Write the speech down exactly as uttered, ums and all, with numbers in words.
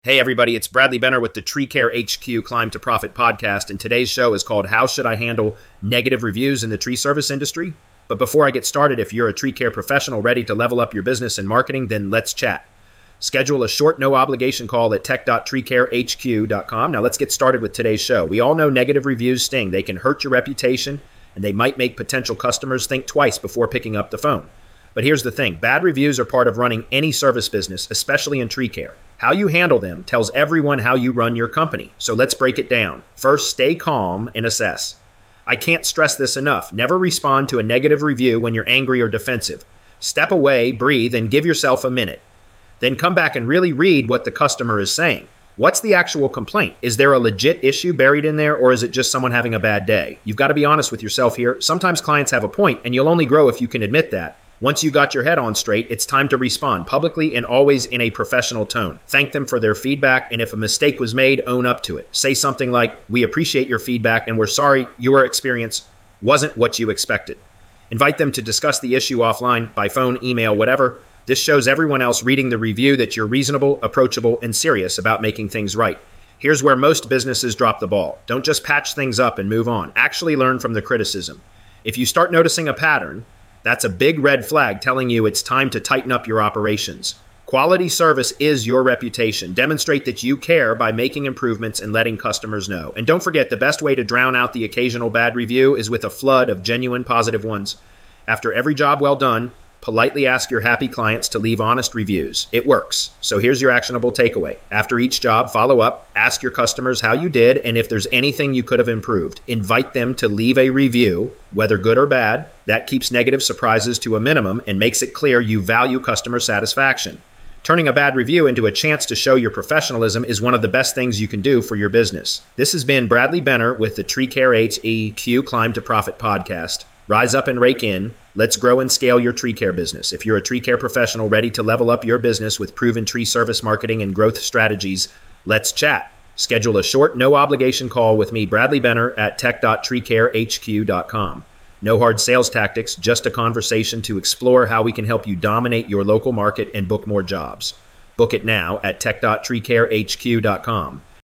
Hey everybody, it's Bradley Benner with the Tree Care H Q Climb to Profit podcast, and today's show is called How Should I Handle Negative Reviews in the Tree Service Industry? But before I get started, if you're a tree care professional ready to level up your business and marketing, then let's chat. Schedule a short, no-obligation call at tech dot tree care h q dot com. Now let's get started with today's show. We all know negative reviews sting. They can hurt your reputation, and they might make potential customers think twice before picking up the phone. But here's the thing. Bad reviews are part of running any service business, especially in tree care. How you handle them tells everyone how you run your company. So let's break it down. First, stay calm and assess. I can't stress this enough. Never respond to a negative review when you're angry or defensive. Step away, breathe, and give yourself a minute. Then come back and really read what the customer is saying. What's the actual complaint? Is there a legit issue buried in there, or is it just someone having a bad day? You've got to be honest with yourself here. Sometimes clients have a point, and you'll only grow if you can admit that. Once you got your head on straight, it's time to respond publicly and always in a professional tone. Thank them for their feedback, and if a mistake was made, own up to it. Say something like, "We appreciate your feedback and we're sorry your experience wasn't what you expected." Invite them to discuss the issue offline, by phone, email, whatever. This shows everyone else reading the review that you're reasonable, approachable, and serious about making things right. Here's where most businesses drop the ball. Don't just patch things up and move on. Actually learn from the criticism. If you start noticing a pattern, that's a big red flag telling you it's time to tighten up your operations. Quality service is your reputation. Demonstrate that you care by making improvements and letting customers know. And don't forget, the best way to drown out the occasional bad review is with a flood of genuine positive ones. After every job well done, politely ask your happy clients to leave honest reviews. It works. So here's your actionable takeaway. After each job, follow up, ask your customers how you did, and if there's anything you could have improved. Invite them to leave a review, whether good or bad. That keeps negative surprises to a minimum and makes it clear you value customer satisfaction. Turning a bad review into a chance to show your professionalism is one of the best things you can do for your business. This has been Bradley Benner with the Tree Care H Q Climb to Profit podcast. Rise up and rake in. Let's grow and scale your tree care business. If you're a tree care professional ready to level up your business with proven tree service marketing and growth strategies, let's chat. Schedule a short, no-obligation call with me, Bradley Benner, at tech dot tree care h q dot com. No hard sales tactics, just a conversation to explore how we can help you dominate your local market and book more jobs. Book it now at tech dot tree care h q dot com.